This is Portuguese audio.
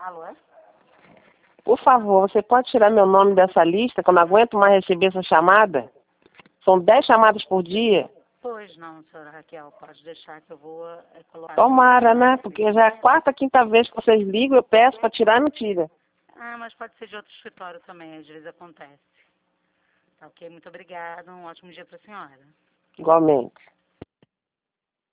Alô? Por favor, você pode tirar meu nome dessa lista, que eu não aguento mais receber essa chamada? São 10 chamadas por dia. Pois não, senhora Raquel, pode deixar que eu vou colocar... Tomara, né? Porque já é a quarta, quinta vez que vocês ligam, eu peço para tirar e não tira. Ah, mas pode ser de outro escritório também, às vezes acontece. Tá ok? Muito obrigada, um ótimo dia para a senhora. Igualmente.